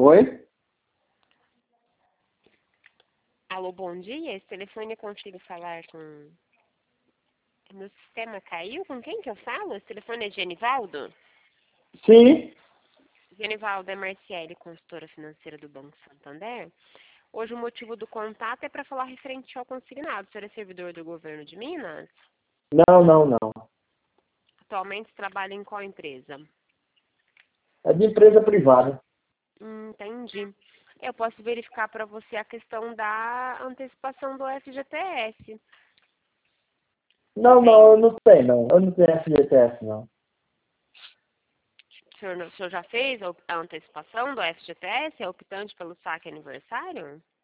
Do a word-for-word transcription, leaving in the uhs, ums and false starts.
Oi? Alô, bom dia. Esse telefone eu consigo falar com... Meu sistema caiu? Com quem que eu falo? Esse telefone é Genivaldo? Sim. Genivaldo é Marciele, consultora financeira do Banco Santander. Hoje o motivo do contato é para falar referente ao consignado. O senhor é servidor do governo de Minas? Não, não, não. Atualmente trabalha em qual empresa? É de empresa privada. Hum, entendi. Eu posso verificar para você a questão da antecipação do F G T S. Não, não, eu Tem. não tenho, não. Eu não tenho F G T S, não. O senhor, o senhor já fez a a antecipação do F G T S? É optante pelo saque aniversário?